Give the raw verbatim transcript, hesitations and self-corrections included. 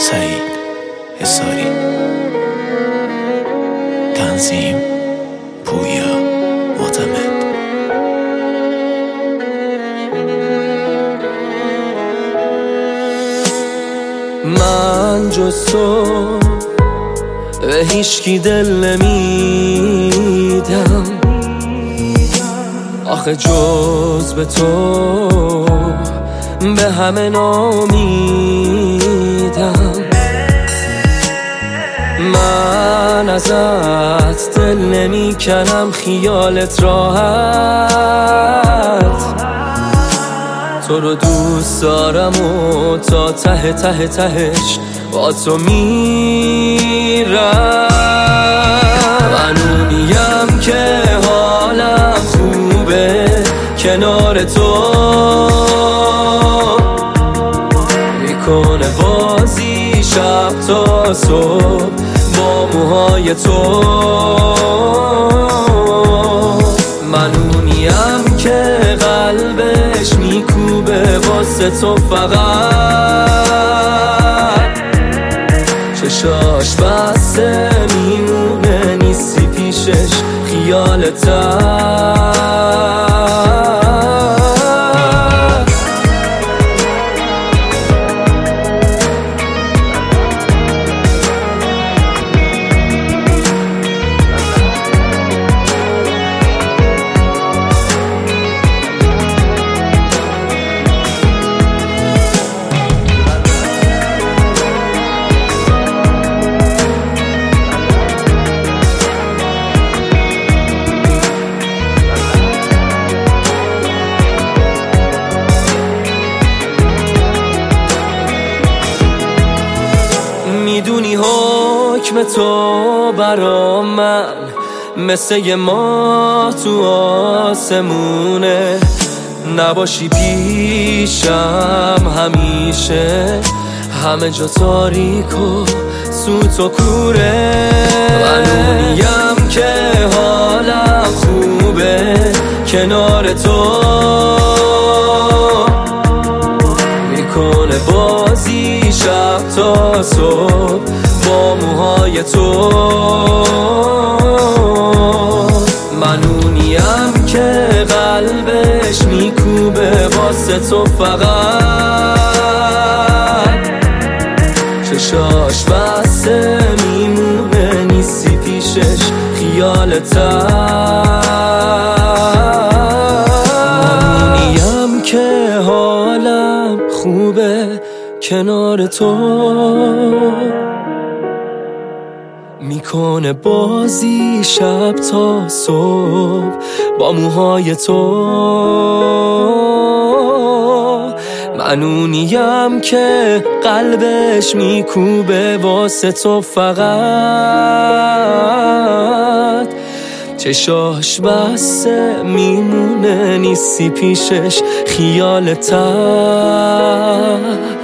سعید حصاری. تنظیم پویا معتمد. من جز تو به هیچکی دل نمیدم، آخه جز به تو به همه نامیدم. من ازت دل نمی کنم، خیالت راحت، تو رو دوست دارم و تا ته ته تهش با تو میرم. من اونیم که حالم خوبه کنار تو، میکنه بازی شب تا صبح با موهای تو. من اونیم که قلبش میکوبه واسه تو، فقط چشاش بسته میمونه، نیستی پیشش خیالتم. میدونی حکم تو برا من مثل یه ماه تو آسمونه، نباشی پیشم همیشه همه جا تاریک و سوت و کوره. من اونیم که حالم خوبه کنار تو، میکنه بازی شب تا صبح با موهای تو. من اونیم که قلبش میکوبه واسه تو، فقط چشاش بسته میمونه، نیستی پیشش خیالتم. من اونیم که حالم خوبه کنار تو، میکنه بازی شب تا صبح با موهای تو. من اونیم که قلبش میکوبه واسه تو، فقط چشاش بسته میمونه، نیستی پیشش خیالتم.